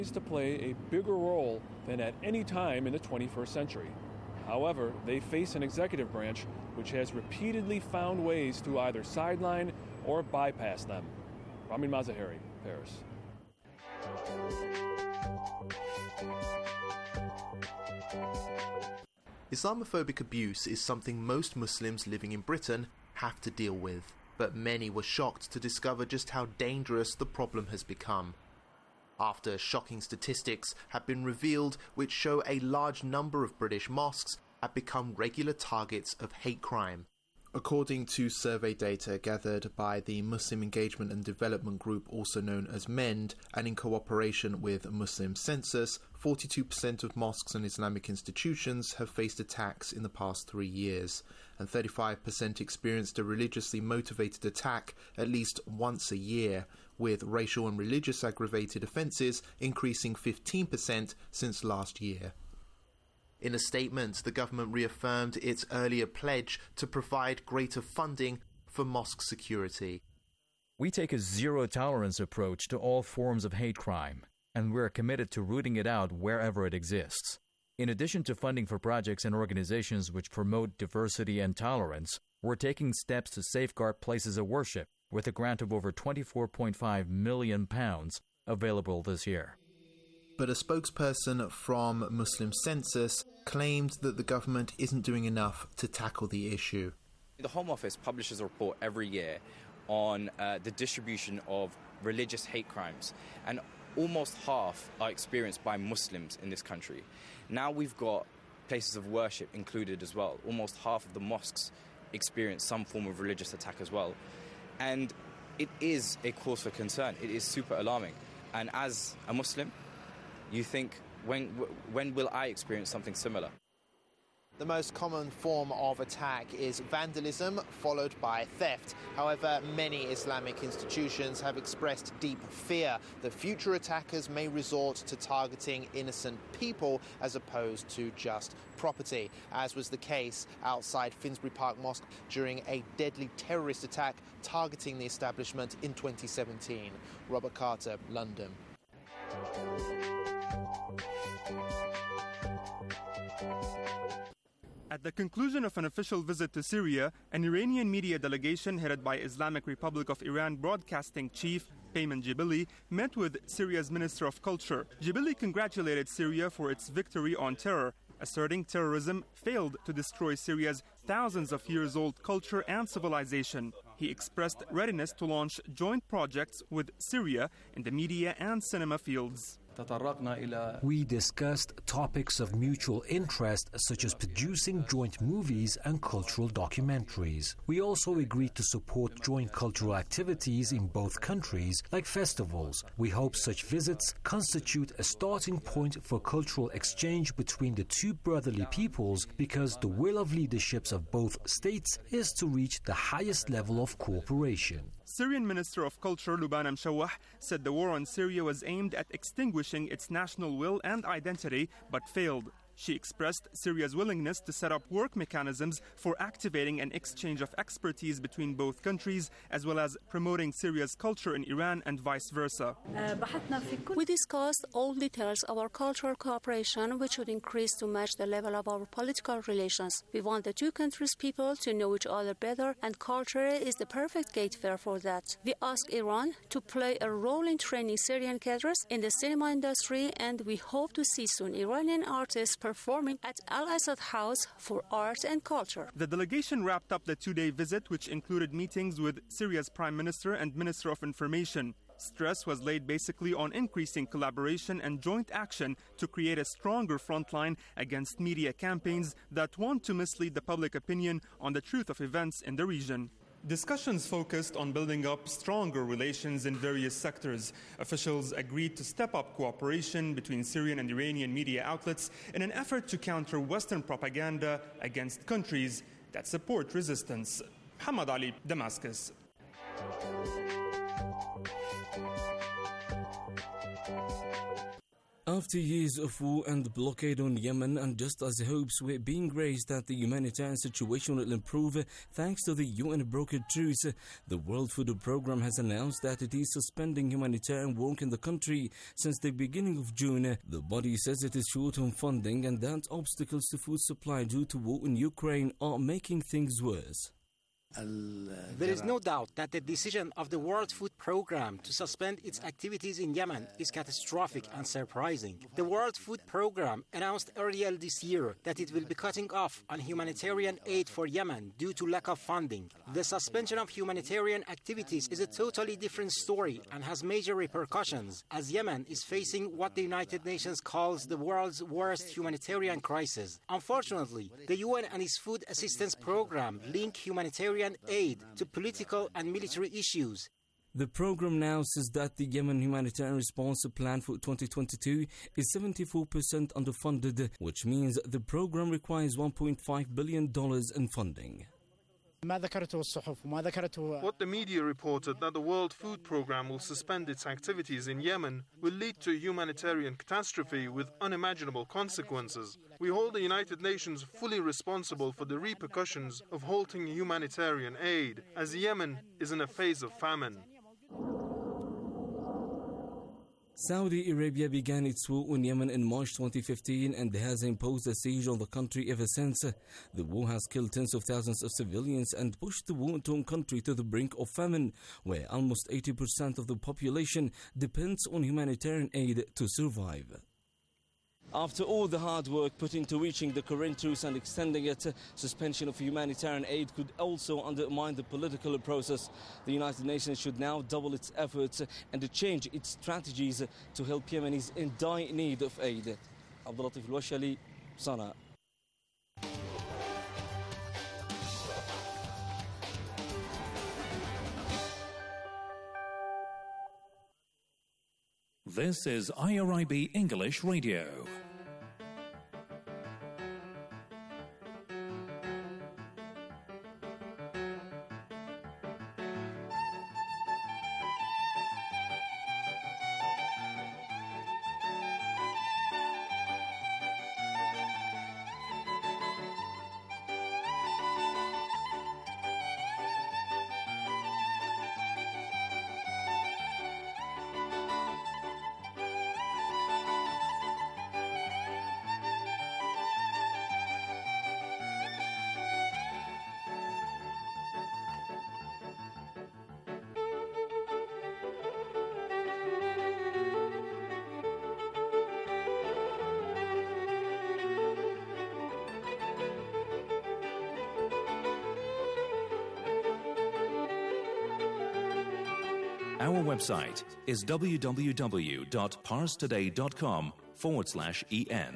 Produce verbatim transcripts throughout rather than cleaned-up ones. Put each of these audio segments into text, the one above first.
to play a bigger role than at any time in the twenty-first century. However, they face an executive branch which has repeatedly found ways to either sideline or bypass them. Ramin Mazaheri, Paris. Islamophobic abuse is something most Muslims living in Britain have to deal with, but many were shocked to discover just how dangerous the problem has become. After shocking statistics have been revealed which show a large number of British mosques have become regular targets of hate crime. According to survey data gathered by the Muslim Engagement and Development Group, also known as MEND, and in cooperation with Muslim Census, forty-two percent of mosques and Islamic institutions have faced attacks in the past three years, and thirty-five percent experienced a religiously motivated attack at least once a year, with racial and religious aggravated offences increasing fifteen percent since last year. In a statement, the government reaffirmed its earlier pledge to provide greater funding for mosque security. We take a zero-tolerance approach to all forms of hate crime, and we're committed to rooting it out wherever it exists. In addition to funding for projects and organizations which promote diversity and tolerance, we're taking steps to safeguard places of worship with a grant of over twenty-four point five million pounds available this year. But a spokesperson from Muslim Census claimed that the government isn't doing enough to tackle the issue. The Home Office publishes a report every year on uh, the distribution of religious hate crimes, and almost half are experienced by Muslims in this country. Now we've got places of worship included as well. Almost half of the mosques experience some form of religious attack as well. And it is a cause for concern. It is super alarming. And as a Muslim, you think, when when will I experience something similar? The most common form of attack is vandalism, followed by theft. However, many Islamic institutions have expressed deep fear that future attackers may resort to targeting innocent people as opposed to just property, as was the case outside Finsbury Park Mosque during a deadly terrorist attack targeting the establishment in twenty seventeen. Robert Carter, London. At the conclusion of an official visit to Syria, an Iranian media delegation headed by Islamic Republic of Iran broadcasting chief Peyman Jebeli met with Syria's Minister of Culture. Jebeli congratulated Syria for its victory on terror, asserting terrorism failed to destroy Syria's thousands of years old culture and civilization. He expressed readiness to launch joint projects with Syria in the media and cinema fields. We discussed topics of mutual interest such as producing joint movies and cultural documentaries. We also agreed to support joint cultural activities in both countries, like festivals. We hope such visits constitute a starting point for cultural exchange between the two brotherly peoples, because the will of leaderships of both states is to reach the highest level of cooperation. Syrian Minister of Culture Lubana Mshawah said the war on Syria was aimed at extinguishing its national will and identity, but failed. She expressed Syria's willingness to set up work mechanisms for activating an exchange of expertise between both countries, as well as promoting Syria's culture in Iran and vice versa. We discussed all details of our cultural cooperation, which would increase to match the level of our political relations. We want the two countries' people to know each other better, and culture is the perfect gateway for that. We ask Iran to play a role in training Syrian cadres in the cinema industry, and we hope to see soon Iranian artists performing at Al-Assad House for art and culture. The delegation wrapped up the two-day visit, which included meetings with Syria's Prime Minister and Minister of Information. Stress was laid basically on increasing collaboration and joint action to create a stronger frontline against media campaigns that want to mislead the public opinion on the truth of events in the region. Discussions focused on building up stronger relations in various sectors. Officials agreed to step up cooperation between Syrian and Iranian media outlets in an effort to counter Western propaganda against countries that support resistance. Hamad Ali, Damascus. After years of war and blockade on Yemen, and just as hopes were being raised that the humanitarian situation will improve thanks to the U N-brokered truce, the World Food Programme has announced that it is suspending humanitarian work in the country since the beginning of June. The body says it is short on funding and that obstacles to food supply due to war in Ukraine are making things worse. There is no doubt that the decision of the World Food Programme to suspend its activities in Yemen is catastrophic and surprising. The World Food Programme announced earlier this year that it will be cutting off on humanitarian aid for Yemen due to lack of funding. The suspension of humanitarian activities is a totally different story and has major repercussions, as Yemen is facing what the United Nations calls the world's worst humanitarian crisis. Unfortunately, the U N and its Food Assistance Programme link humanitarian aid to political and military issues. The program now says that the Yemen humanitarian response plan for twenty twenty-two is seventy-four percent underfunded, which means the program requires one point five billion dollars in funding. What the media reported, that the World Food Programme will suspend its activities in Yemen, will lead to a humanitarian catastrophe with unimaginable consequences. We hold the United Nations fully responsible for the repercussions of halting humanitarian aid, as Yemen is in a phase of famine. Saudi Arabia began its war on Yemen in March twenty fifteen and has imposed a siege on the country ever since. The war has killed tens of thousands of civilians and pushed the war-torn country to the brink of famine, where almost eighty percent of the population depends on humanitarian aid to survive. After all the hard work put into reaching the current truce and extending it, suspension of humanitarian aid could also undermine the political process. The United Nations should now double its efforts and change its strategies to help Yemenis in dire need of aid. Abdulatif Al-Washali, Sana. This is I R I B English Radio. Our website is www.parstoday.com forward slash en.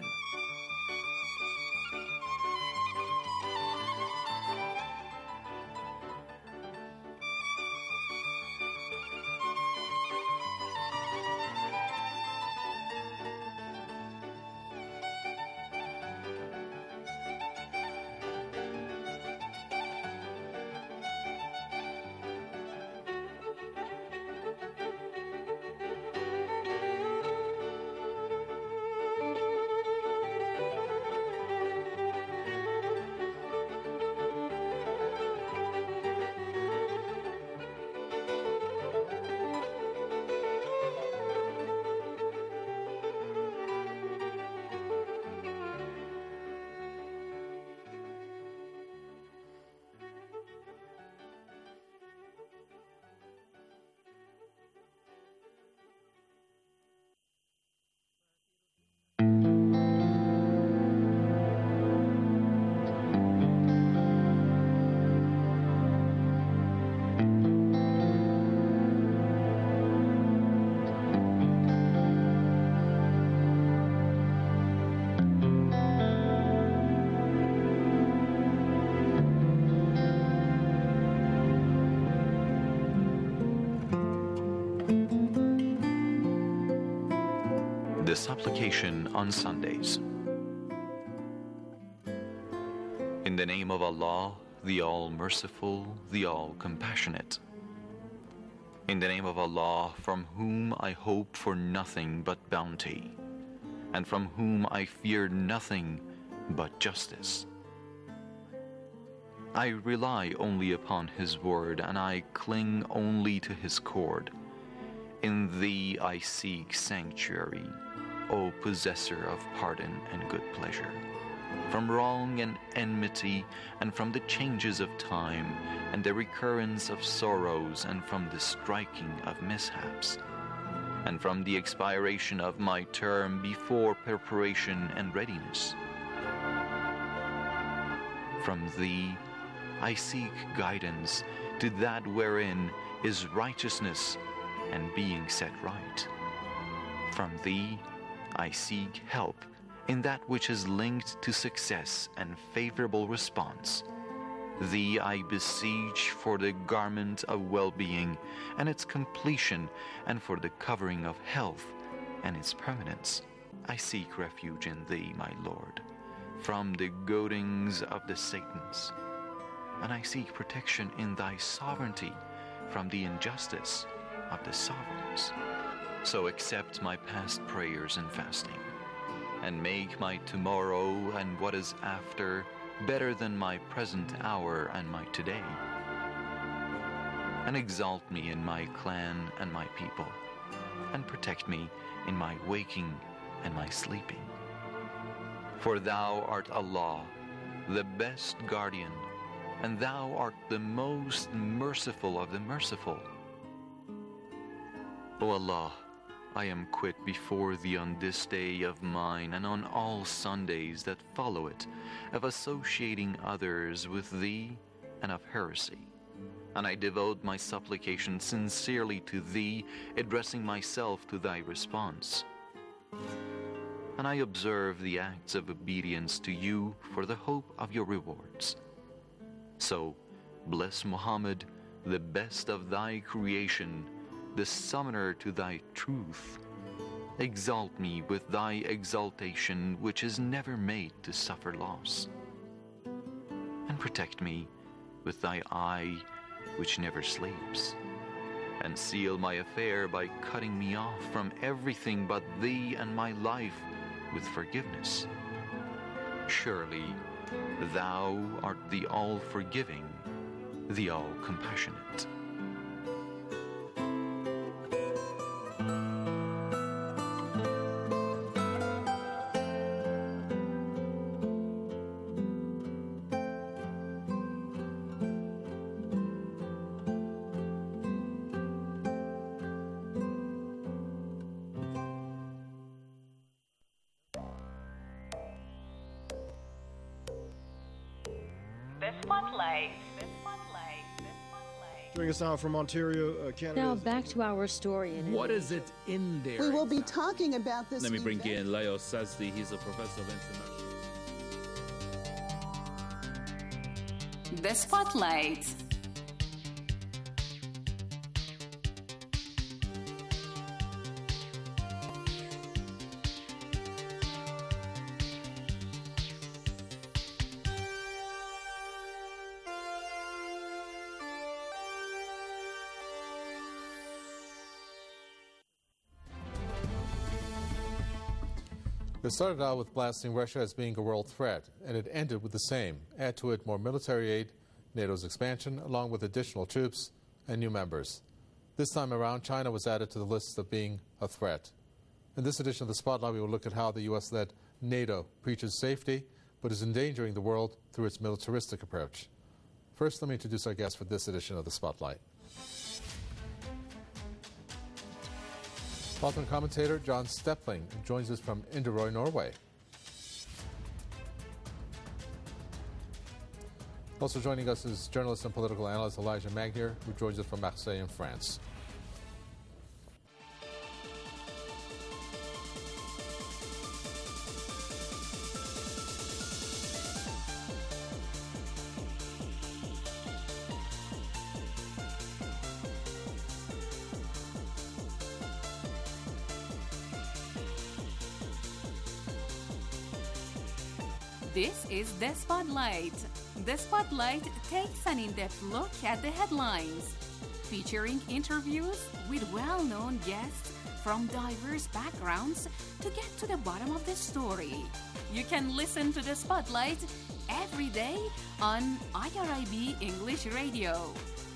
Supplication on Sundays. In the name of Allah, the All-Merciful, the All-Compassionate. In the name of Allah, from whom I hope for nothing but bounty. and from whom I fear nothing but justice. I rely only upon his word, and I cling only to his cord. In thee I seek sanctuary, O possessor of pardon and good pleasure, from wrong and enmity, and from the changes of time, and the recurrence of sorrows, and from the striking of mishaps, and from the expiration of my term before preparation and readiness. From thee I seek guidance to that wherein is righteousness and being set right. From thee I seek help in that which is linked to success and favorable response. Thee I beseech for the garment of well-being and its completion, and for the covering of health and its permanence. I seek refuge in thee, my Lord, from the goadings of the Satans, and I seek protection in thy sovereignty from the injustice of the sovereigns. So accept my past prayers and fasting, and make my tomorrow and what is after better than my present hour and my today. And exalt me in my clan and my people, and protect me in my waking and my sleeping. For thou art Allah, the best guardian, and thou art the most merciful of the merciful. O Allah, I am quit before thee on this day of mine, and on all Sundays that follow it, of associating others with thee and of heresy. And I devote my supplication sincerely to thee, addressing myself to thy response. And I observe the acts of obedience to you for the hope of your rewards. So, bless Muhammad, the best of thy creation, the summoner to thy truth. Exalt me with thy exaltation, which is never made to suffer loss. And protect me with thy eye, which never sleeps. And seal my affair by cutting me off from everything but thee and my life with forgiveness. Surely, thou art the all-forgiving, the all-compassionate. Joining us now from Ontario, uh, Canada. Now back to our story. In what is it in there? We will be talking about this. Let me bring event. in Leo Sazdi. He's a professor of international. The Spotlight. It started out with blasting Russia as being a world threat, and it ended with the same. Add to it more military aid, NATO's expansion, along with additional troops and new members. This time around, China was added to the list of being a threat. In this edition of the Spotlight, we will look at how the U S-led NATO preaches safety, but is endangering the world through its militaristic approach. First, let me introduce our guest for this edition of the Spotlight. Author and commentator John Stepling joins us from Inderøy, Norway. Also joining us is journalist and political analyst Elijah Magnier, who joins us from Marseille in France. This is The Spotlight. The Spotlight takes an in-depth look at the headlines, featuring interviews with well-known guests from diverse backgrounds to get to the bottom of the story. You can listen to the Spotlight every day on I R I B English Radio.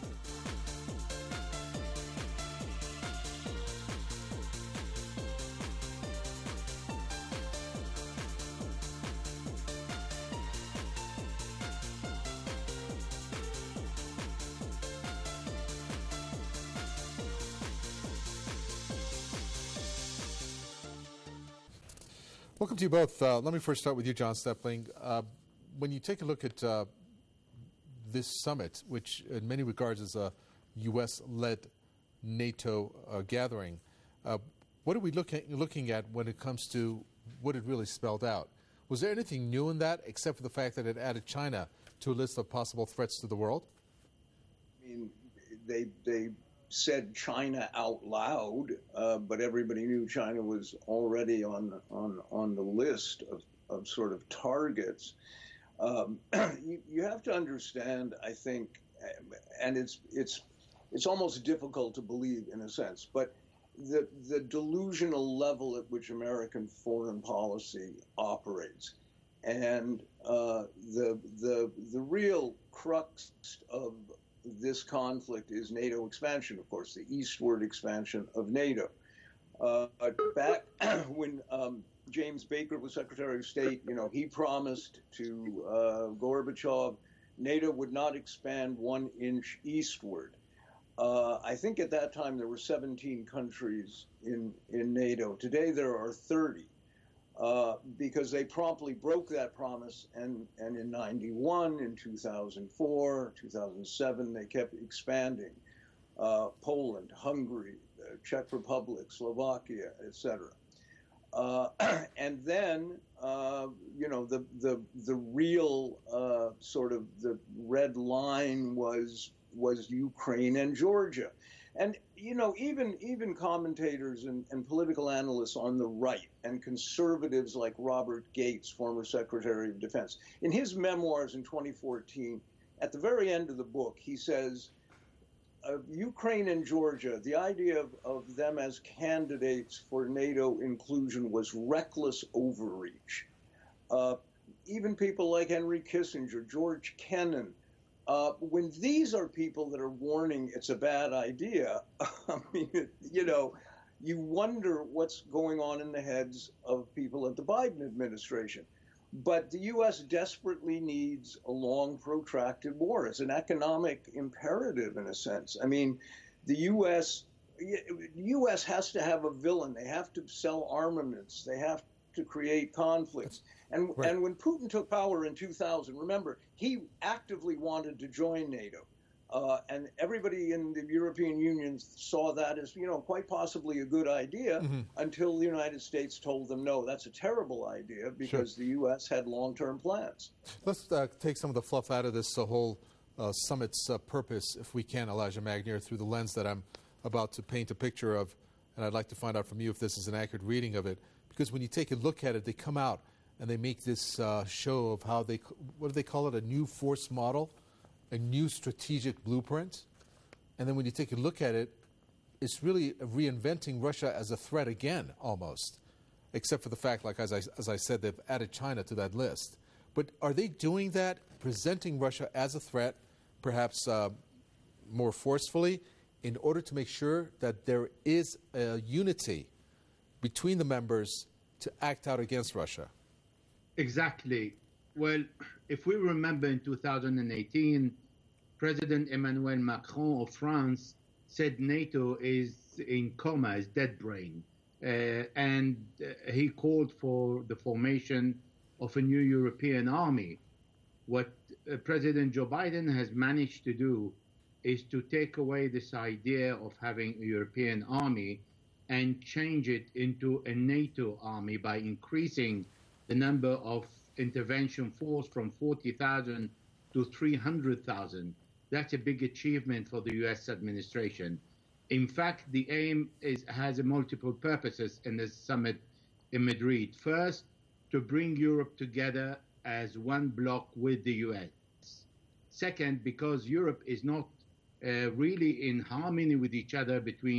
Welcome to you both. Uh, let me first start with you, John Stepling. Uh, when you take a look at uh, this summit, which in many regards is a U S-led NATO uh, gathering, uh, what are we looking looking at when it comes to what it really spelled out? Was there anything new in that, except for the fact that it added China to a list of possible threats to the world? I mean, they they said China out loud, uh, but everybody knew China was already on on on the list of, of sort of targets. Um, you, you have to understand, I think, and it's it's it's almost difficult to believe in a sense, but the the delusional level at which American foreign policy operates, and uh, the the the real crux of this conflict is NATO expansion, of course, the eastward expansion of NATO. Uh, back when um, James Baker was Secretary of State, you know, he promised to uh, Gorbachev NATO would not expand one inch eastward. Uh, I think at that time there were seventeen countries in, in NATO. Today there are thirty. Uh, because they promptly broke that promise, and, and in ninety-one, in two thousand four, two thousand seven, they kept expanding. Uh, Poland, Hungary, uh, Czech Republic, Slovakia, et cetera. Uh, and then, uh, you know, the the the real uh, sort of the red line was was Ukraine and Georgia. And, you know, even even commentators and, and political analysts on the right and conservatives like Robert Gates, former Secretary of Defense, in his memoirs in twenty fourteen, at the very end of the book, he says, uh, Ukraine and Georgia, the idea of, of them as candidates for NATO inclusion was reckless overreach. Uh, even people like Henry Kissinger, George Kennan, Uh, when these are people that are warning it's a bad idea, I mean, you know, you wonder what's going on in the heads of people at the Biden administration. But the U S desperately needs a long, protracted war. It's an economic imperative in a sense. I mean, the U S U S has to have a villain. They have to sell armaments. They have to create conflicts. And right. and when Putin took power in two thousand, remember, he actively wanted to join NATO. Uh, and everybody in the European Union saw that as, you know, quite possibly a good idea mm-hmm. until the United States told them, no, that's a terrible idea because sure. the U S had long-term plans. Let's uh, take some of the fluff out of this uh, whole uh, summit's uh, purpose, if we can, Elijah Magnier, through the lens that I'm about to paint a picture of. And I'd like to find out from you if this is an accurate reading of it. Because when you take a look at it, they come out and they make this uh, show of how they, what do they call it, a new force model, a new strategic blueprint. And then when you take a look at it, it's really reinventing Russia as a threat again, almost, except for the fact, like as I, as I said, they've added China to that list. But are they doing that, presenting Russia as a threat, perhaps uh, more forcefully, in order to make sure that there is a unity between the members to act out against Russia? Exactly. Well, if we remember in two thousand eighteen, President Emmanuel Macron of France said NATO is in coma, is dead brain. Uh, and uh, he called for the formation of a new European army. What uh, President Joe Biden has managed to do is to take away this idea of having a European army and change it into a NATO army by increasing the number of intervention force from forty thousand to three hundred thousand. That's a big achievement for the U S administration. In fact, the aim is, has a multiple purposes in this summit in Madrid. First, to bring Europe together as one bloc with the U S. Second, because Europe is not uh, really in harmony with each other between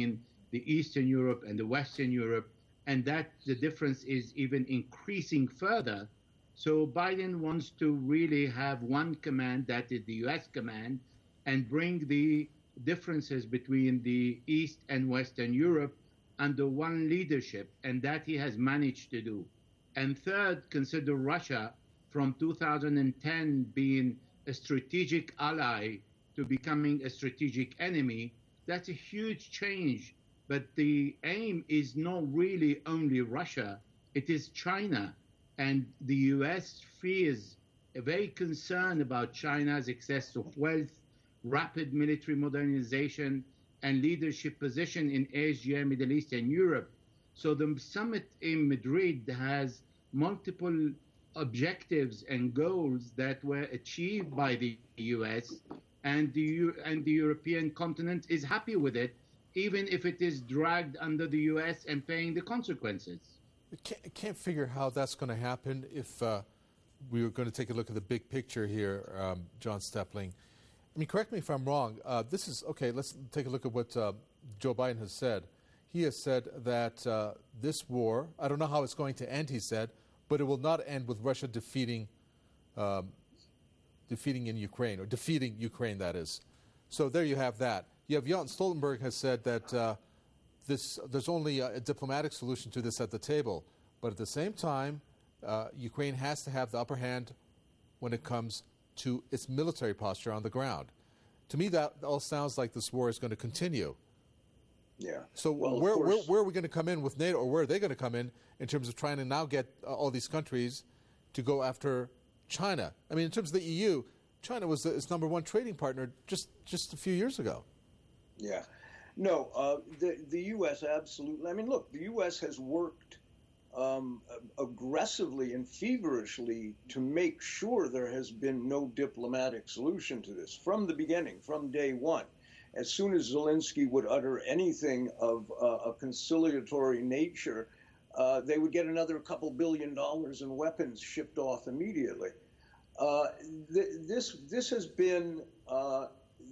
the Eastern Europe and the Western Europe, and that the difference is even increasing further. So Biden wants to really have one command, that is the U S command, and bring the differences between the East and Western Europe under one leadership, and that he has managed to do. And third, consider Russia from two thousand ten being a strategic ally to becoming a strategic enemy. That's a huge change. But the aim is not really only Russia, it is China. And the U S fears, very concerned about China's excess of wealth, rapid military modernization, and leadership position in Asia, Middle East, and Europe. So the summit in Madrid has multiple objectives and goals that were achieved by the U S, and the, U- and the European continent is happy with it, even if it is dragged under the U S and paying the consequences. I can't, I can't figure how that's going to happen if uh, we were going to take a look at the big picture here, um, John Stepling. I mean, correct me if I'm wrong. Uh, this is, okay, let's take a look at what uh, Joe Biden has said. He has said that uh, this war, I don't know how it's going to end, he said, but it will not end with Russia defeating um, defeating in Ukraine, or defeating Ukraine, that is. So there you have that. You have Jens Stoltenberg has said that uh, this, there's only a, a diplomatic solution to this at the table. But at the same time, uh, Ukraine has to have the upper hand when it comes to its military posture on the ground. To me, that all sounds like this war is going to continue. Yeah. So well, where, where, where are we going to come in with NATO, or where are they going to come in in terms of trying to now get uh, all these countries to go after China? I mean, in terms of the E U, China was its number one trading partner just, just a few years ago. Yeah. No, uh, the, the U S absolutely. I mean, look, the U S has worked um, aggressively and feverishly to make sure there has been no diplomatic solution to this from the beginning, from day one. As soon as Zelensky would utter anything of uh, a conciliatory nature, uh, they would get another couple billion dollars in weapons shipped off immediately. Uh, th- this this has been uh,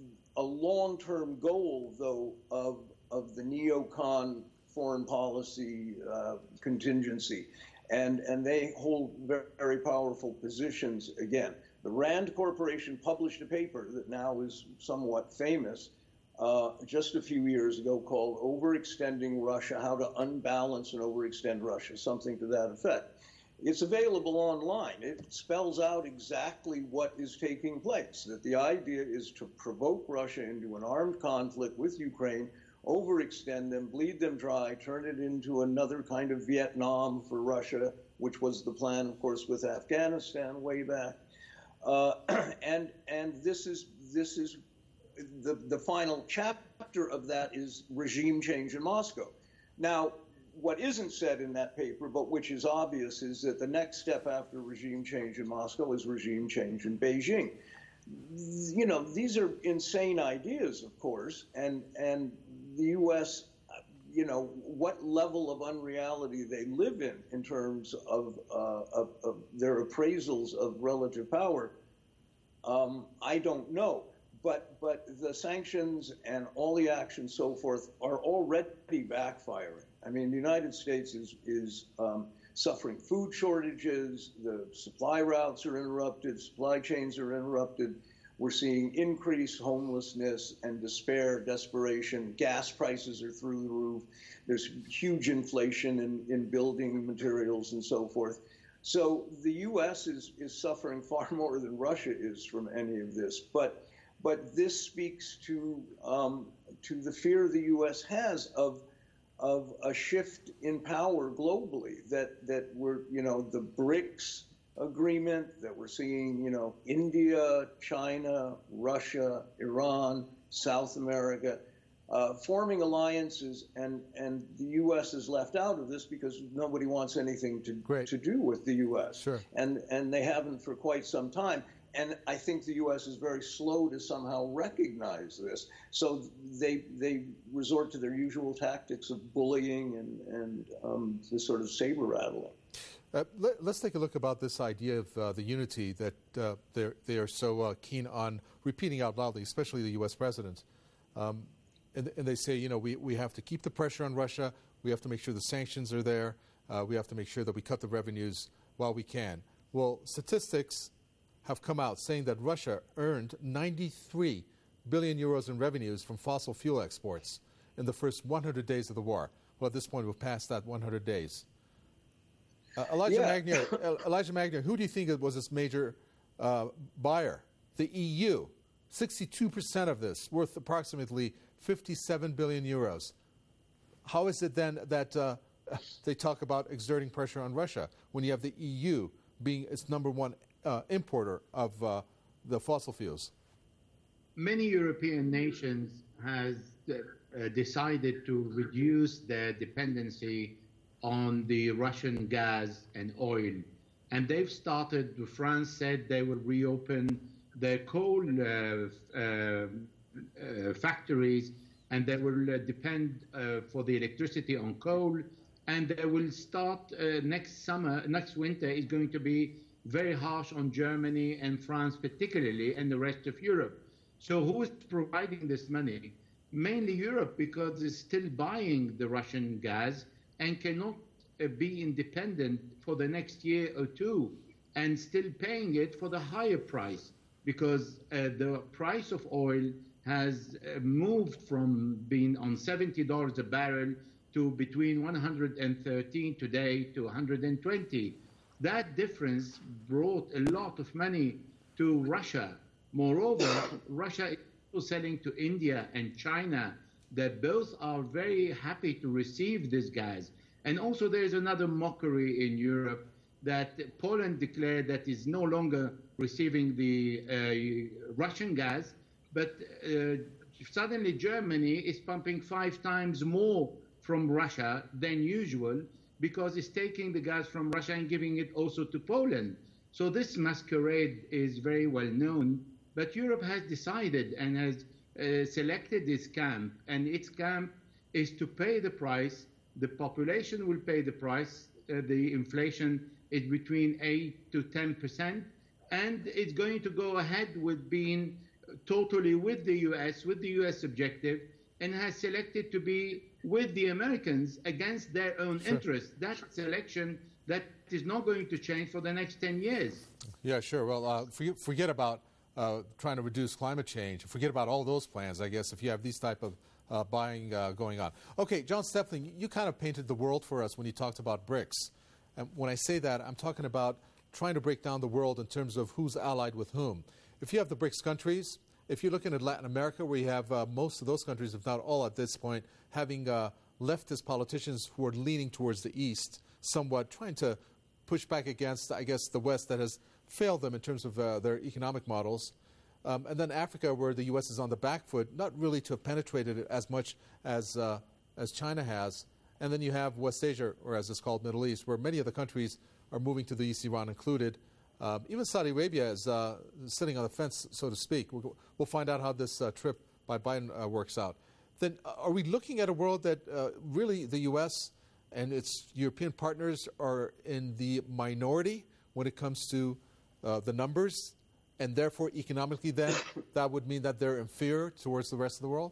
a long-term goal, though, of of the neocon foreign policy uh, contingency, and and they hold very, very powerful positions. Again, the Rand Corporation published a paper that now is somewhat famous uh, just a few years ago called "Overextending Russia: How to Unbalance and Overextend Russia," something to that effect. It's available online. It spells out exactly what is taking place, that the idea is to provoke Russia into an armed conflict with Ukraine, overextend them, bleed them dry, turn it into another kind of Vietnam for Russia, which was the plan, of course, with Afghanistan way back. Uh, and and this is this is the the final chapter of that is regime change in Moscow. Now, what isn't said in that paper, but which is obvious, is that the next step after regime change in Moscow is regime change in Beijing. You know, these are insane ideas, of course, and and the U S, you know, what level of unreality they live in in terms of, uh, of, of their appraisals of relative power, um, I don't know. But but the sanctions and all the actions so forth are already backfiring. I mean, the United States is is um, suffering food shortages. The supply routes are interrupted. Supply chains are interrupted. We're seeing increased homelessness and despair, desperation. Gas prices are through the roof. There's huge inflation in, in building materials and so forth. So the U S is is suffering far more than Russia is from any of this. But but this speaks to um, to the fear the U S has of of a shift in power globally, that, that we're, you know, the BRICS agreement, that we're seeing, you know, India, China, Russia, Iran, South America, uh, forming alliances, and, and the U S is left out of this because nobody wants anything to Great. to do with the U S. Sure. And, and they haven't for quite some time. And I think the U S is very slow to somehow recognize this. So they they resort to their usual tactics of bullying and, and um, this sort of saber rattling. Uh, let, let's take a look about this idea of uh, the unity that uh, they are so uh, keen on repeating out loudly, especially the U S president. Um, and, and they say, you know, we, we have to keep the pressure on Russia. We have to make sure the sanctions are there. Uh, we have to make sure that we cut the revenues while we can. Well, statistics have come out saying that Russia earned ninety-three billion euros in revenues from fossil fuel exports in the first one hundred days of the war. Well, at this point, we've passed that one hundred days. Uh, Elijah Yeah. Magnier, Elijah Magnier, who do you think was this major uh, buyer? The E U. sixty-two percent of this, worth approximately fifty-seven billion euros. How is it then that uh, they talk about exerting pressure on Russia when you have the E U being its number one uh, importer of uh, the fossil fuels? Many European nations has uh, decided to reduce their dependency on the Russian gas and oil. And they've started, France said they will reopen their coal uh, uh, uh, factories, and they will uh, depend uh, for the electricity on coal. And they will start uh, next summer, next winter is going to be very harsh on Germany and France particularly, and the rest of Europe. So who is providing this money? Mainly Europe, because it's still buying the Russian gas and cannot uh, be independent for the next year or two, and still paying it for the higher price, because uh, the price of oil has uh, moved from being on seventy dollars a barrel to between one hundred thirteen today to one hundred twenty. That difference brought a lot of money to Russia. Moreover, Russia is also selling to India and China, that both are very happy to receive this gas. And also there's another mockery in Europe that Poland declared that is no longer receiving the uh, Russian gas, but uh, suddenly Germany is pumping five times more from Russia than usual, because it's taking the gas from Russia and giving it also to Poland. So this masquerade is very well known, but Europe has decided and has uh, selected this camp, and its camp is to pay the price. The population will pay the price. Uh, the inflation is between eight to ten percent, and it's going to go ahead with being totally with the U S, with the U S objective, and has selected to be with the Americans against their own Sure. interests. That's a selection that is not going to change for the next ten years. Yeah, sure. Well, uh, forget, forget about uh, trying to reduce climate change. Forget about all those plans, I guess, if you have these type of uh, buying uh, going on. Okay, John Stepling, you kind of painted the world for us when you talked about BRICS. And when I say that, I'm talking about trying to break down the world in terms of who's allied with whom. If you have the BRICS countries, if you're looking at Latin America, where you have uh, most of those countries, if not all at this point, having uh, leftist politicians who are leaning towards the East, somewhat trying to push back against, I guess, the West that has failed them in terms of uh, their economic models. Um, and then Africa, where the U S is on the back foot, not really to have penetrated it as much as, uh, as China has. And then you have West Asia, or as it's called, Middle East, where many of the countries are moving to the East, Iran included. Um, even Saudi Arabia is uh, sitting on the fence, so to speak. We'll, we'll find out how this uh, trip by Biden uh, works out. Then uh, are we looking at a world that uh, really the U S and its European partners are in the minority when it comes to uh, the numbers, and therefore economically then that would mean that they're inferior towards the rest of the world?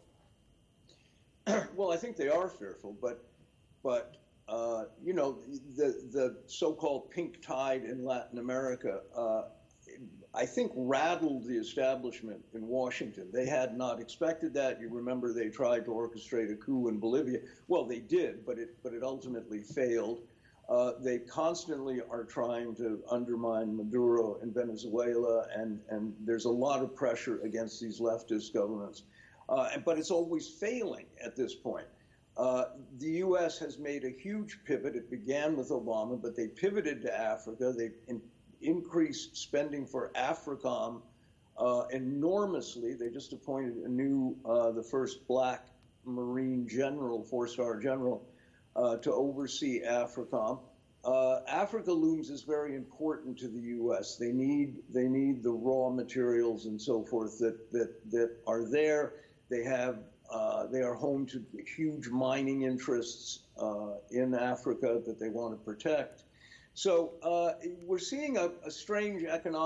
Well, I think they are fearful, but but uh, you know, the the so-called pink tide in Latin America, uh, I think rattled the establishment in Washington. They had not expected that. You remember they tried to orchestrate a coup in Bolivia. Well, they did, but it but it ultimately failed. Uh, they constantly are trying to undermine Maduro in Venezuela, and, and there's a lot of pressure against these leftist governments. Uh, but it's always failing at this point. Uh, the U S has made a huge pivot. It began with Obama, but they pivoted to Africa. They in, increased spending for AFRICOM uh, enormously. They just appointed a new, uh, the first black Marine general, four-star general, Uh, to oversee AFRICOM. Uh, Africa looms is very important to the U S. They need they need the raw materials and so forth that that that are there. They have uh, they are home to huge mining interests uh, in Africa that they want to protect. So uh, we're seeing a, a strange economic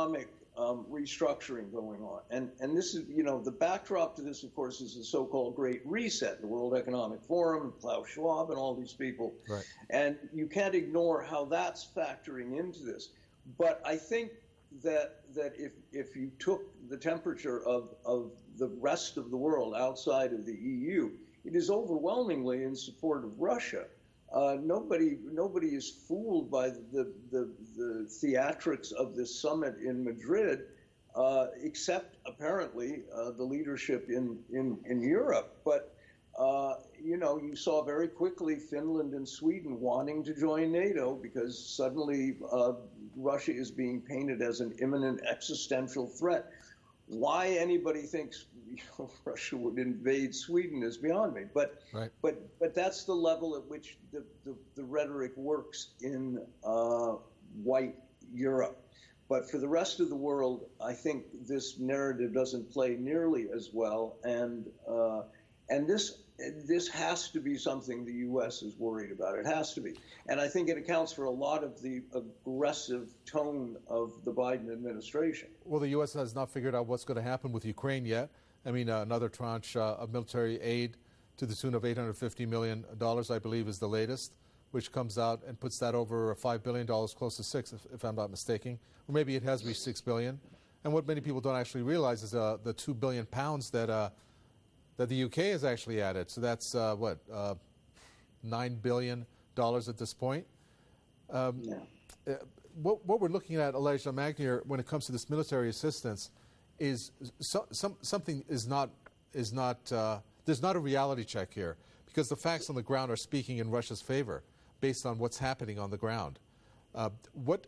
um, restructuring going on. And, and this is, you know, the backdrop to this, of course, is the so-called Great Reset, the World Economic Forum, Klaus Schwab, and all these people. Right. And you can't ignore how that's factoring into this. But I think that that if if you took the temperature of, of the rest of the world outside of the E U, it is overwhelmingly in support of Russia. Uh, nobody nobody is fooled by the, the, the theatrics of this summit in Madrid, uh, except apparently uh, the leadership in, in, in Europe. But, uh, you know, you saw very quickly Finland and Sweden wanting to join NATO because suddenly uh, Russia is being painted as an imminent existential threat. Why anybody thinks you know, Russia would invade Sweden is beyond me. But right. but but that's the level at which the, the, the rhetoric works in uh, white Europe. But for the rest of the world, I think this narrative doesn't play nearly as well. And uh, and this this has to be something the U S is worried about. It has to be. And I think it accounts for a lot of the aggressive tone of the Biden administration. Well, the U S has not figured out what's going to happen with Ukraine yet. I mean, uh, another tranche uh, of military aid to the tune of eight hundred fifty million dollars, I believe, is the latest, which comes out and puts that over five billion dollars, close to six, if, if I'm not mistaken. Or maybe it has reached six billion dollars. And what many people don't actually realize is uh, the two billion pounds that uh, that the U K has actually added. So that's, uh, what, uh, nine billion dollars at this point. Um, yeah. uh, what, what we're looking at, Elijah Magnier, when it comes to this military assistance, is so, some, something is not, is not uh, there's not a reality check here, because the facts on the ground are speaking in Russia's favor based on what's happening on the ground. Uh, what,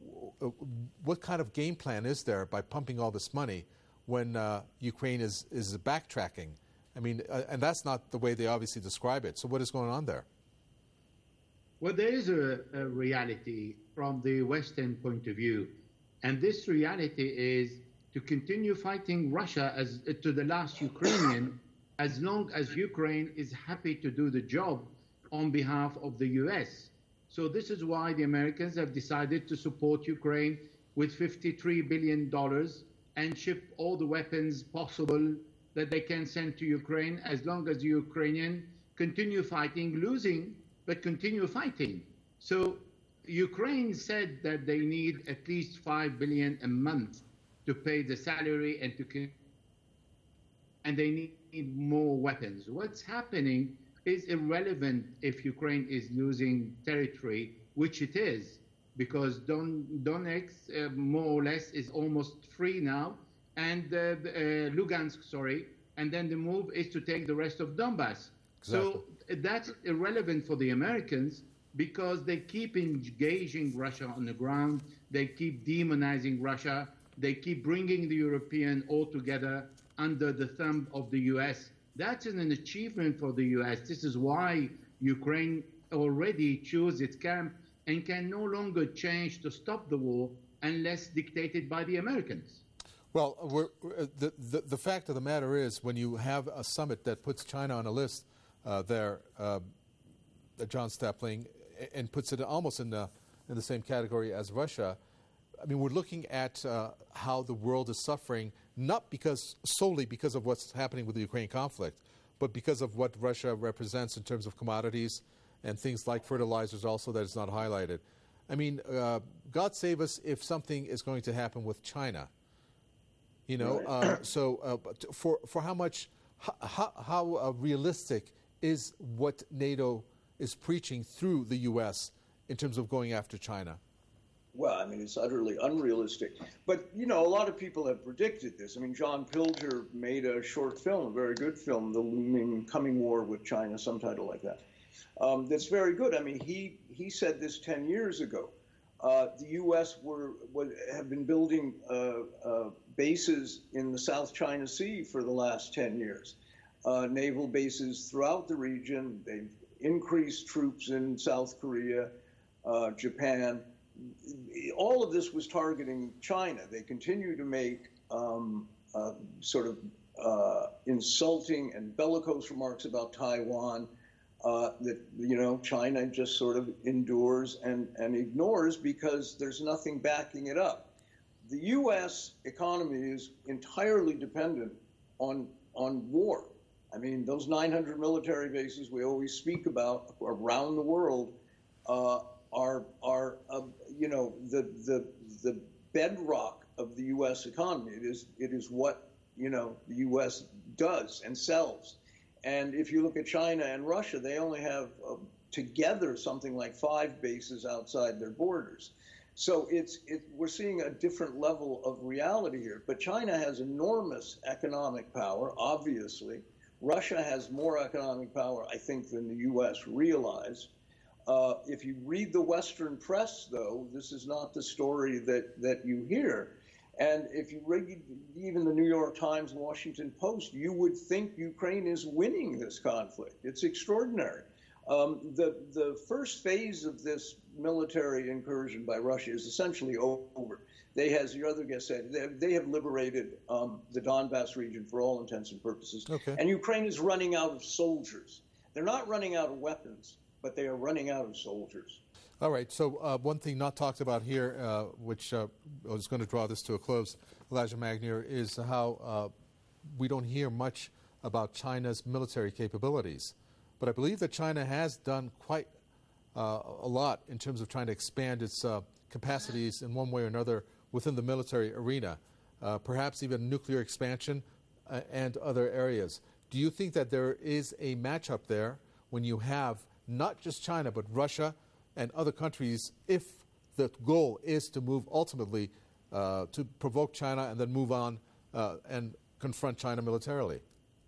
what kind of game plan is there by pumping all this money when uh, Ukraine is, is backtracking? I mean, uh, and that's not the way they obviously describe it. So what is going on there? Well, there is a, a reality from the Western point of view. And this reality is to continue fighting Russia as uh, to the last Ukrainian, as long as Ukraine is happy to do the job on behalf of the U S. So this is why the Americans have decided to support Ukraine with fifty-three billion dollars and ship all the weapons possible that they can send to Ukraine, as long as the Ukrainians continue fighting, losing, but continue fighting. So Ukraine said that they need at least five billion dollars a month to pay the salary and to and they need more weapons. What's happening is irrelevant if Ukraine is losing territory, which it is, because Don, Donetsk, uh, more or less, is almost free now, and uh, uh, Lugansk, sorry, and then the move is to take the rest of Donbass. Exactly. So that's irrelevant for the Americans because they keep engaging Russia on the ground, they keep demonizing Russia, they keep bringing the European all together under the thumb of the U S. That's an achievement for the U S. This is why Ukraine already chose its camp and can no longer change to stop the war unless dictated by the Americans. Well, we're, the, the, the fact of the matter is, when you have a summit that puts China on a list uh, there, uh, John Stepling, and puts it almost in the, in the same category as Russia, I mean, we're looking at uh, how the world is suffering, not because solely because of what's happening with the Ukraine conflict, but because of what Russia represents in terms of commodities and things like fertilizers also that is not highlighted. I mean, uh, God save us if something is going to happen with China. You know, uh, so uh, for for how much, how, how uh, realistic is what NATO is preaching through the U S in terms of going after China? Well, I mean, it's utterly unrealistic. But, you know, a lot of people have predicted this. I mean, John Pilger made a short film, a very good film, The Looming Coming War with China, some title like that. Um, that's very good. I mean, he, he said this ten years ago. Uh, the U S were, were have been building uh, uh, bases in the South China Sea for the last ten years, uh, naval bases throughout the region. They've increased troops in South Korea, uh, Japan. All of this was targeting China. They continue to make um, uh, sort of uh, insulting and bellicose remarks about Taiwan uh, that, you know, China just sort of endures and, and ignores because there's nothing backing it up. the U S economy is entirely dependent on on war. I mean, those nine hundred military bases we always speak about around the world uh, are are uh, you know the the the bedrock of the U S economy. It is it is what you know the U S does and sells. And if you look at China and Russia, they only have uh, together something like five bases outside their borders. So it's it, we're seeing a different level of reality here. But China has enormous economic power, obviously. Russia has more economic power, I think, than the U S realize. Uh, if you read the Western press, though, this is not the story that, that you hear. And if you read even the New York Times and Washington Post, you would think Ukraine is winning this conflict. It's extraordinary. Um, the, the first phase of this military incursion by Russia is essentially over. They, as your other guest said, they, they have liberated um, the Donbass region for all intents and purposes. Okay. And Ukraine is running out of soldiers. They're not running out of weapons, but they are running out of soldiers. All right, so uh, one thing not talked about here, uh, which uh, I was going to draw this to a close, Elijah Magnier, is how uh, we don't hear much about China's military capabilities. But I believe that China has done quite uh, a lot in terms of trying to expand its uh, capacities in one way or another within the military arena, uh, perhaps even nuclear expansion uh, and other areas. Do you think that there is a matchup there when you have not just China, but Russia and other countries, if the goal is to move ultimately uh, to provoke China and then move on uh, and confront China militarily?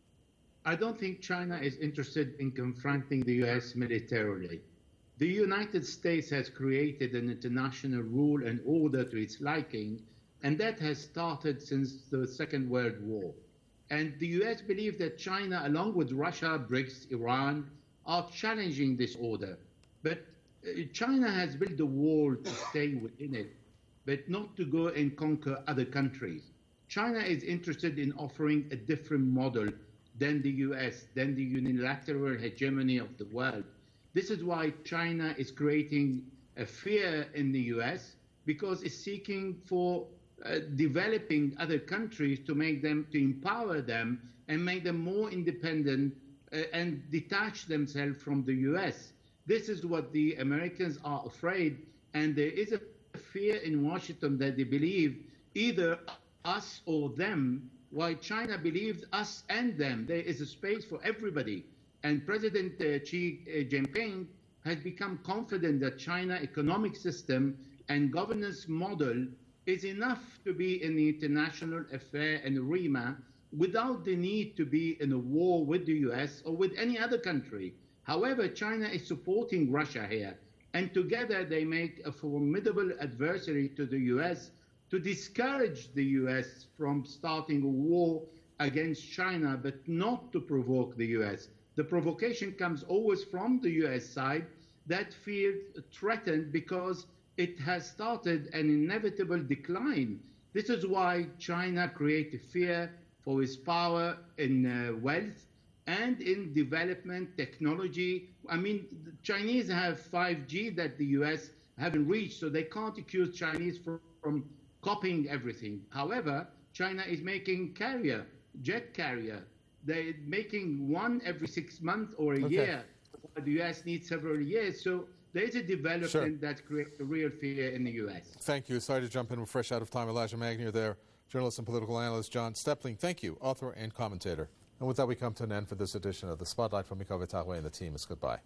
I don't think China is interested in confronting the U S militarily. The United States has created an international rule and order to its liking, and that has started since the Second World War. And the U S believes that China, along with Russia, BRICS, Iran, are challenging this order. But China has built a wall to stay within it, but not to go and conquer other countries. China is interested in offering a different model than the U S, than the unilateral hegemony of the world. This is why China is creating a fear in the U S, because it's seeking for uh, developing other countries to make them, to empower them and make them more independent uh, and detach themselves from the U S. This is what the Americans are afraid, and there is a fear in Washington that they believe either us or them, while China believes us and them. There is a space for everybody. And President uh, Xi Jinping has become confident that China's economic system and governance model is enough to be in the international affair and arena without the need to be in a war with the U S or with any other country. However, China is supporting Russia here, and together they make a formidable adversary to the U S to discourage the U S from starting a war against China, but not to provoke the U S. The provocation comes always from the U S side that feels threatened because it has started an inevitable decline. This is why China created fear for its power in uh, wealth and in development technology. I mean, the Chinese have five G that the U S haven't reached, so they can't accuse Chinese from, from copying everything. However, China is making carrier, jet carrier. They're making one every six months or a okay. year. The U S needs several years. So there is a development sure. that creates a real fear in the U S. Thank you. Sorry to jump in. We're fresh out of time. Elijah Magnier there, journalist and political analyst John Stepling. Thank you, author and commentator. And with that, we come to an end for this edition of The Spotlight. From Miko Vitahwe and the team, it's goodbye.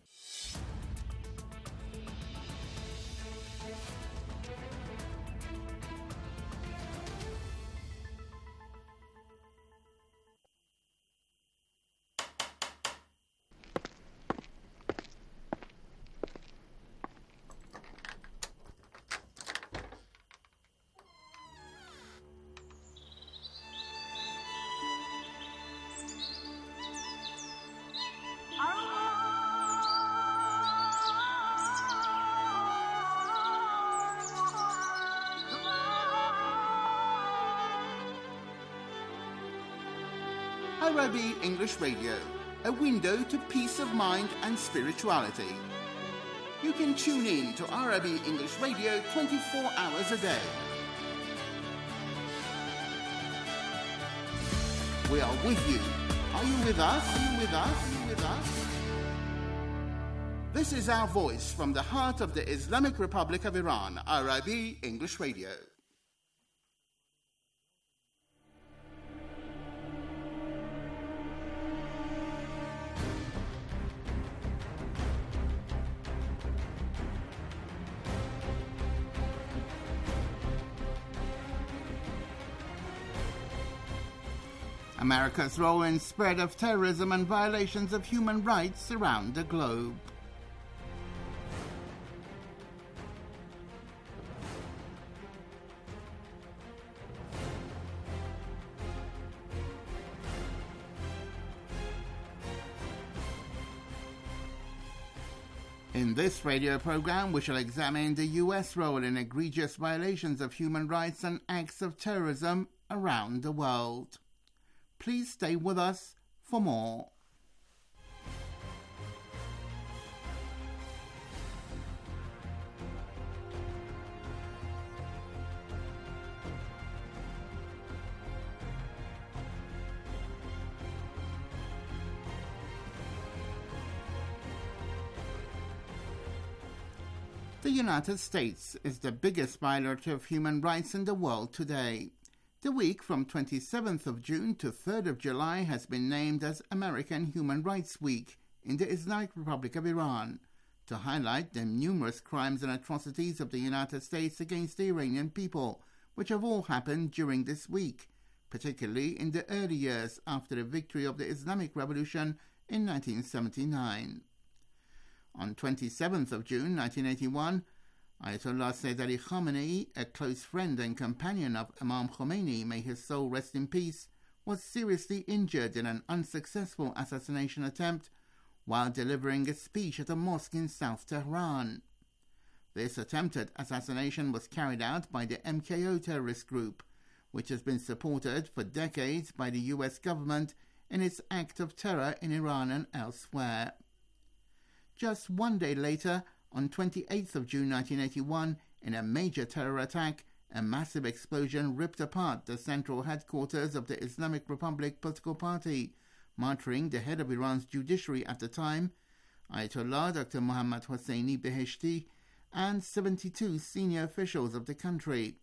Arabi English Radio, a window to peace of mind and spirituality. You can tune in to Arabi English Radio twenty-four hours a day. We are with you. Are you with us? Are you with us? Are you with us? This is our voice from the heart of the Islamic Republic of Iran, R I B English Radio. America's role in spread of terrorism and violations of human rights around the globe. In this radio program, we shall examine the U S role in egregious violations of human rights and acts of terrorism around the world. Please stay with us for more. The United States is the biggest violator of human rights in the world today. The week from twenty-seventh of June to third of July has been named as American Human Rights Week in the Islamic Republic of Iran to highlight the numerous crimes and atrocities of the United States against the Iranian people, which have all happened during this week, particularly in the early years after the victory of the Islamic Revolution in nineteen seventy-nine. On twenty-seventh of June nineteen eighty-one, Ayatollah Sayyid Ali Khamenei, a close friend and companion of Imam Khomeini, may his soul rest in peace, was seriously injured in an unsuccessful assassination attempt while delivering a speech at a mosque in South Tehran. This attempted assassination was carried out by the M K O terrorist group, which has been supported for decades by the U S government in its act of terror in Iran and elsewhere. Just one day later, on twenty-eighth of June nineteen eighty-one, in a major terror attack, a massive explosion ripped apart the central headquarters of the Islamic Republic political party, martyring the head of Iran's judiciary at the time, Ayatollah Doctor Mohammad Hosseini Beheshti, and seventy-two senior officials of the country.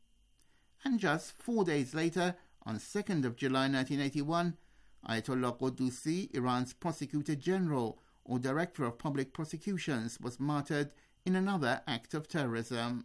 And just four days later, on second of July nineteen eighty-one, Ayatollah Qudusi, Iran's prosecutor general, or Director of Public Prosecutions, was martyred in another act of terrorism.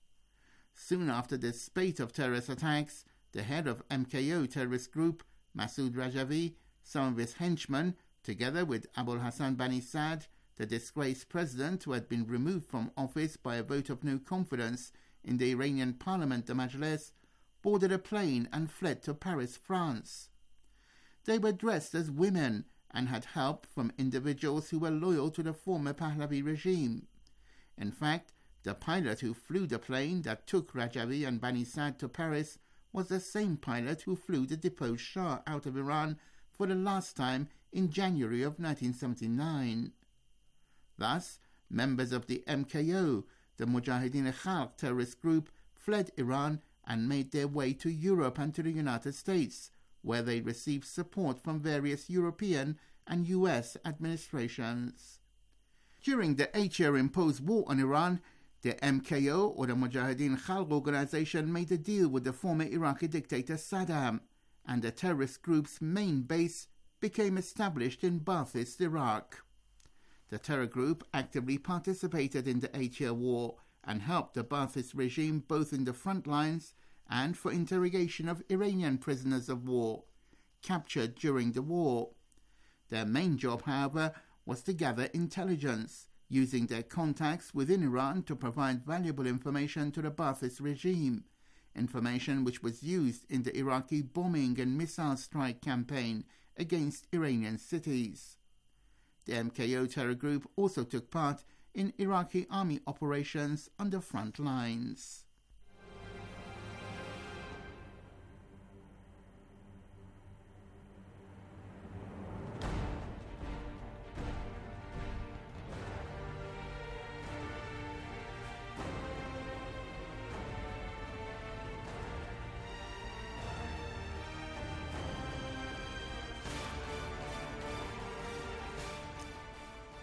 Soon after this spate of terrorist attacks, the head of M K O terrorist group, Masoud Rajavi, some of his henchmen, together with Abul Hassan Bani Saad, the disgraced president who had been removed from office by a vote of no confidence in the Iranian parliament, the Majlis, boarded a plane and fled to Paris, France. They were dressed as women and had help from individuals who were loyal to the former Pahlavi regime. In fact, the pilot who flew the plane that took Rajavi and Bani Saad to Paris was the same pilot who flew the deposed Shah out of Iran for the last time in January of nineteen seventy-nine. Thus, members of the M K O, the Mujahideen-e-Khalq terrorist group, fled Iran and made their way to Europe and to the United States, where they received support from various European and U S administrations. During the eight-year imposed war on Iran, the M K O, or the Mujahideen Khalq organization, made a deal with the former Iraqi dictator Saddam, and the terrorist group's main base became established in Ba'athist Iraq. The terror group actively participated in the eight-year war and helped the Ba'athist regime both in the front lines and for interrogation of Iranian prisoners of war captured during the war. Their main job, however, was to gather intelligence, using their contacts within Iran to provide valuable information to the Ba'athist regime, information which was used in the Iraqi bombing and missile strike campaign against Iranian cities. The M K O terror group also took part in Iraqi army operations on the front lines.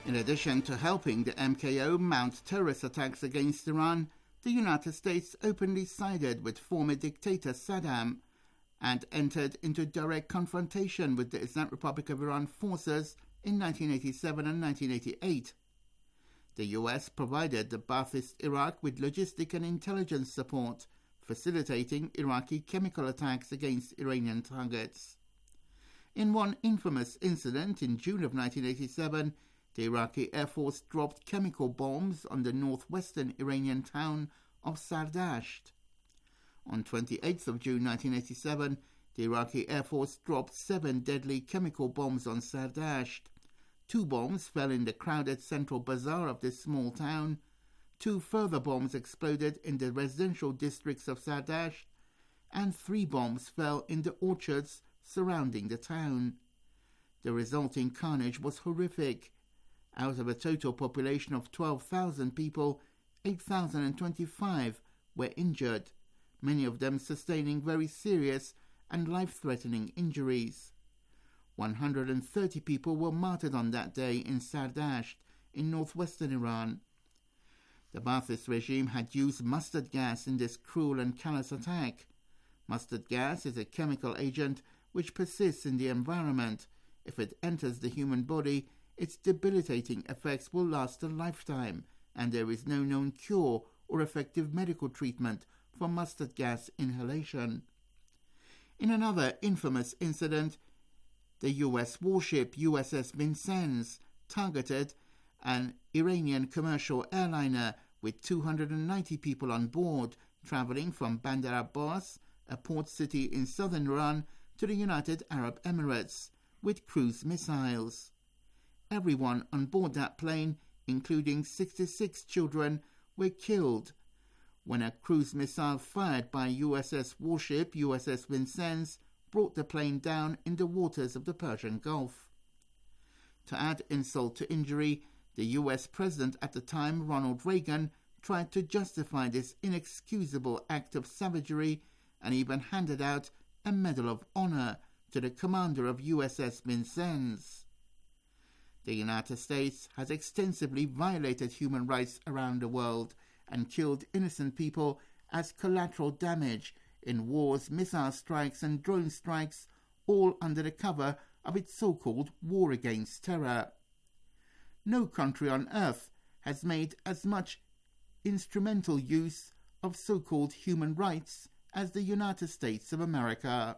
In addition to helping the M K O mount terrorist attacks against Iran, the United States openly sided with former dictator Saddam and entered into direct confrontation with the Islamic Republic of Iran forces in nineteen eighty-seven and nineteen eighty-eight. The U S provided the Ba'athist Iraq with logistic and intelligence support, facilitating Iraqi chemical attacks against Iranian targets. In one infamous incident in June of nineteen eighty-seven, the Iraqi Air Force dropped chemical bombs on the northwestern Iranian town of Sardasht. On twenty-eighth of June nineteen eighty-seven, the Iraqi Air Force dropped seven deadly chemical bombs on Sardasht. Two bombs fell in the crowded central bazaar of this small town. Two further bombs exploded in the residential districts of Sardasht, and three bombs fell in the orchards surrounding the town. The resulting carnage was horrific. Out of a total population of twelve thousand people, eight thousand twenty-five were injured, many of them sustaining very serious and life-threatening injuries. one hundred thirty people were martyred on that day in Sardasht, in northwestern Iran. The Ba'athist regime had used mustard gas in this cruel and callous attack. Mustard gas is a chemical agent which persists in the environment. If it enters the human body, its debilitating effects will last a lifetime, and there is no known cure or effective medical treatment for mustard gas inhalation. In another infamous incident, the U S warship U S S Vincennes targeted an Iranian commercial airliner with two hundred ninety people on board, traveling from Bandar Abbas, a port city in southern Iran, to the United Arab Emirates, with cruise missiles. Everyone on board that plane, including sixty-six children, were killed when a cruise missile fired by U S S warship U S S Vincennes brought the plane down in the waters of the Persian Gulf. To add insult to injury, the U S President at the time, Ronald Reagan, tried to justify this inexcusable act of savagery and even handed out a Medal of Honor to the commander of U S S Vincennes. The United States has extensively violated human rights around the world and killed innocent people as collateral damage in wars, missile strikes and drone strikes, all under the cover of its so-called war against terror. No country on earth has made as much instrumental use of so-called human rights as the United States of America.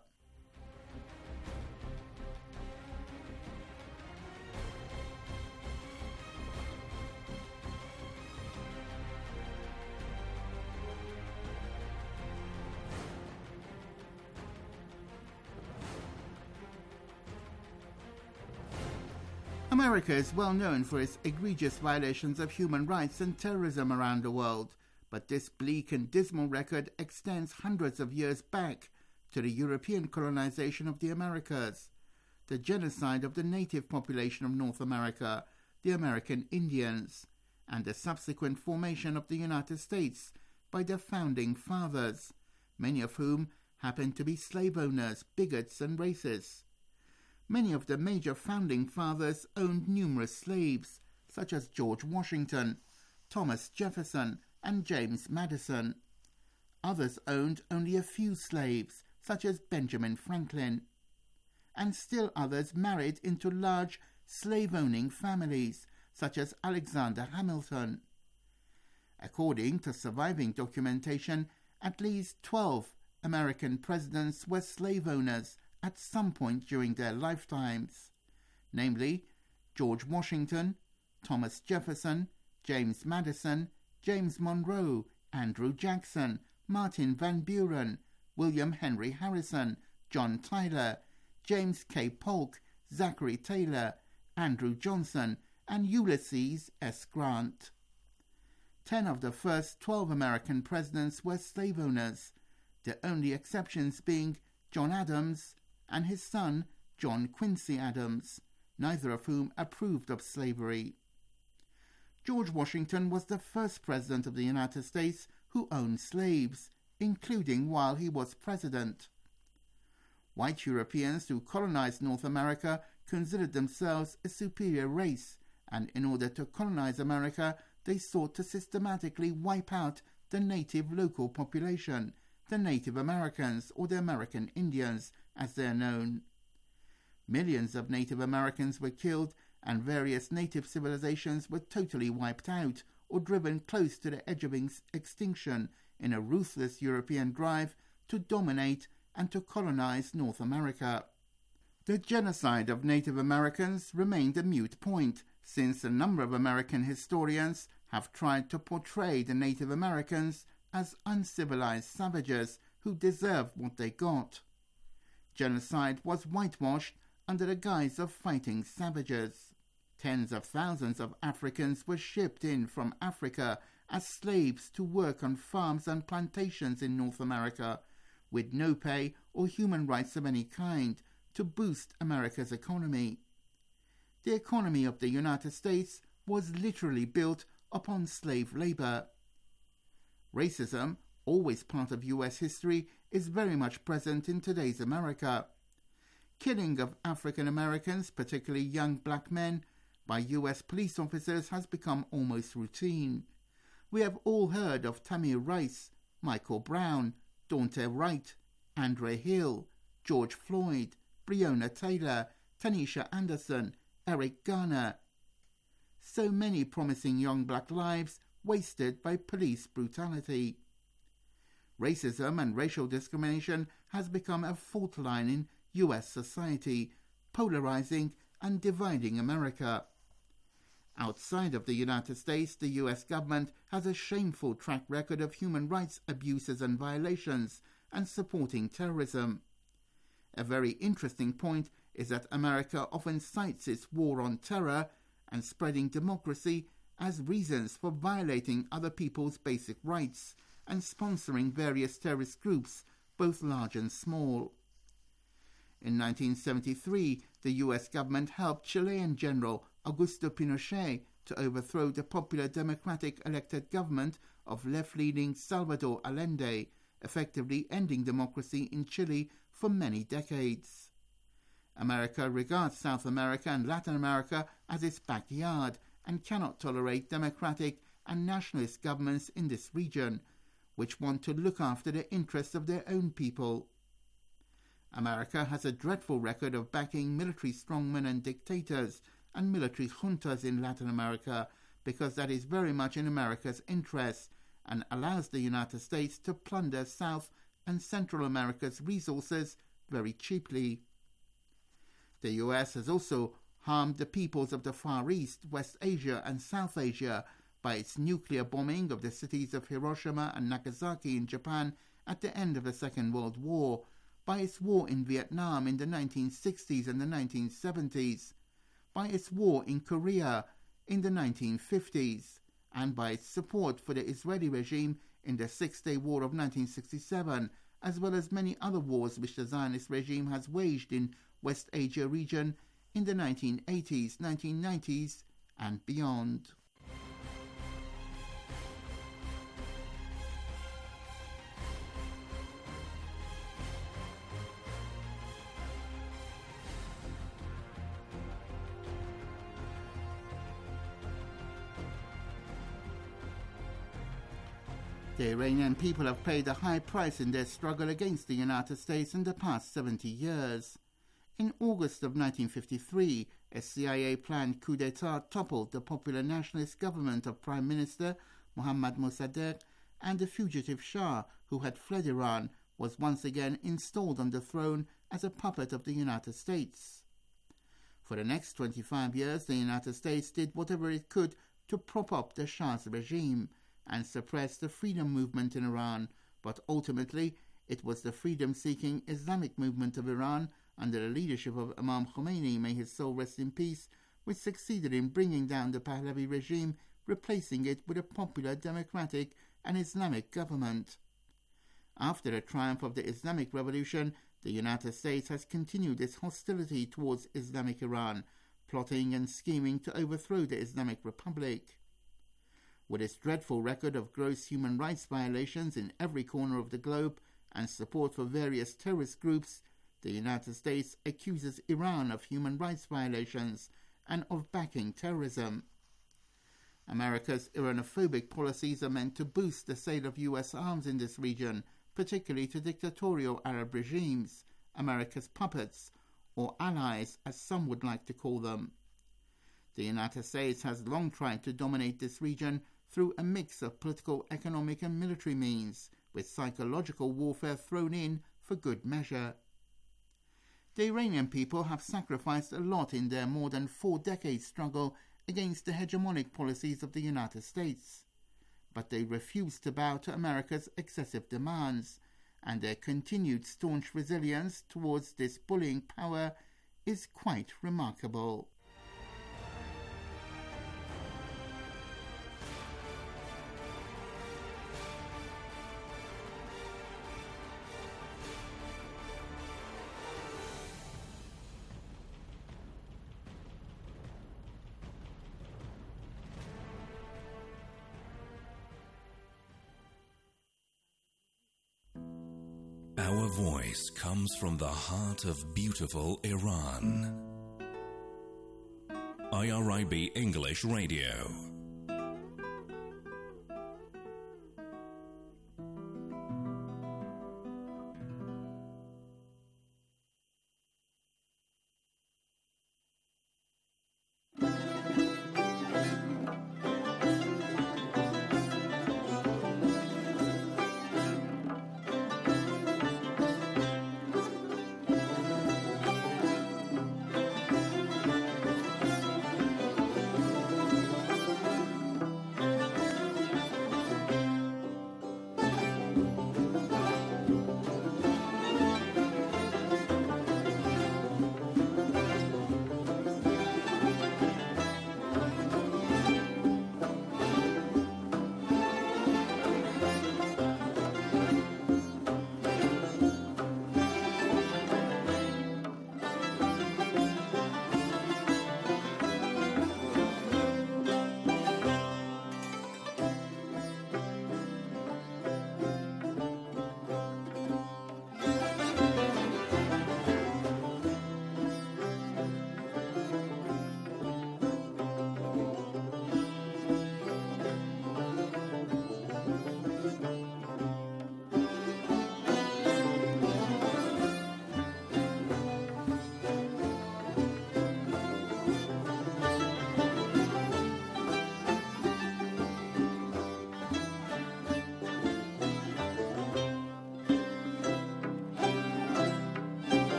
America is well known for its egregious violations of human rights and terrorism around the world, but this bleak and dismal record extends hundreds of years back to the European colonization of the Americas, the genocide of the native population of North America, the American Indians, and the subsequent formation of the United States by their founding fathers, many of whom happened to be slave owners, bigots, and racists. Many of the major founding fathers owned numerous slaves, such as George Washington, Thomas Jefferson, and James Madison. Others owned only a few slaves, such as Benjamin Franklin. And still others married into large slave-owning families, such as Alexander Hamilton. According to surviving documentation, at least twelve American presidents were slave owners at some point during their lifetimes, namely George Washington, Thomas Jefferson, James Madison, James Monroe, Andrew Jackson, Martin Van Buren, William Henry Harrison, John Tyler, James K. Polk, Zachary Taylor, Andrew Johnson, and Ulysses S. Grant. Ten of the first twelve American presidents were slave owners, the only exceptions being John Adams and his son John Quincy Adams, neither of whom approved of slavery. George Washington was the first president of the United States who owned slaves, including while he was president. White Europeans who colonized North America considered themselves a superior race and in order to colonize America, they sought to systematically wipe out the native local population, the Native Americans, or the American Indians, as they are known. Millions of Native Americans were killed, and various native civilizations were totally wiped out or driven close to the edge of extinction in a ruthless European drive to dominate and to colonize North America. The genocide of Native Americans remained a moot point, since a number of American historians have tried to portray the Native Americans as uncivilized savages who deserved what they got. Genocide was whitewashed under the guise of fighting savages. Tens of thousands of Africans were shipped in from Africa as slaves to work on farms and plantations in North America, with no pay or human rights of any kind, to boost America's economy. The economy of the United States was literally built upon slave labor. Racism, always part of U S history, is very much present in today's America. Killing of African Americans, particularly young black men, by U S police officers has become almost routine. We have all heard of Tamir Rice, Michael Brown, Daunte Wright, Andre Hill, George Floyd, Breonna Taylor, Tanisha Anderson, Eric Garner. So many promising young black lives wasted by police brutality. Racism and racial discrimination has become a fault line in U S society, polarizing and dividing America. Outside of the United States, the U S government has a shameful track record of human rights abuses and violations and supporting terrorism. A very interesting point is that America often cites its war on terror and spreading democracy as reasons for violating other people's basic rights and sponsoring various terrorist groups, both large and small. In nineteen seventy-three, the U S government helped Chilean General Augusto Pinochet to overthrow the popular democratic elected government of left-leaning Salvador Allende, effectively ending democracy in Chile for many decades. America regards South America and Latin America as its backyard and cannot tolerate democratic and nationalist governments in this region, which want to look after the interests of their own people. America has a dreadful record of backing military strongmen and dictators and military juntas in Latin America because that is very much in America's interest and allows the United States to plunder South and Central America's resources very cheaply. The U S has also harmed the peoples of the Far East, West Asia and South Asia by its nuclear bombing of the cities of Hiroshima and Nagasaki in Japan at the end of the Second World War, by its war in Vietnam in the nineteen sixties and the nineteen seventies, by its war in Korea in the nineteen fifties, and by its support for the Israeli regime in the Six-Day War of nineteen sixty-seven, as well as many other wars which the Zionist regime has waged in West Asia region in the nineteen eighties, nineteen nineties, and beyond. The Iranian people have paid a high price in their struggle against the United States in the past seventy years. In August of nineteen fifty-three, a C I A-planned coup d'etat toppled the popular nationalist government of Prime Minister Mohammad Mossadegh, and the fugitive Shah, who had fled Iran, was once again installed on the throne as a puppet of the United States. For the next twenty-five years, the United States did whatever it could to prop up the Shah's regime and suppress the freedom movement in Iran, but ultimately it was the freedom-seeking Islamic movement of Iran under the leadership of Imam Khomeini, may his soul rest in peace, which succeeded in bringing down the Pahlavi regime, replacing it with a popular democratic and Islamic government. After the triumph of the Islamic Revolution, the United States has continued its hostility towards Islamic Iran, plotting and scheming to overthrow the Islamic Republic. With its dreadful record of gross human rights violations in every corner of the globe and support for various terrorist groups, the United States accuses Iran of human rights violations and of backing terrorism. America's Iranophobic policies are meant to boost the sale of U S arms in this region, particularly to dictatorial Arab regimes, America's puppets, or allies, as some would like to call them. The United States has long tried to dominate this region through a mix of political, economic and military means, with psychological warfare thrown in for good measure. The Iranian people have sacrificed a lot in their more than four decades struggle against the hegemonic policies of the United States, but they refuse to bow to America's excessive demands, and their continued staunch resilience towards this bullying power is quite remarkable. Our voice comes from the heart of beautiful Iran. I R I B English Radio.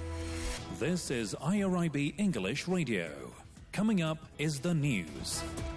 This is I R I B English Radio. Coming up is the news.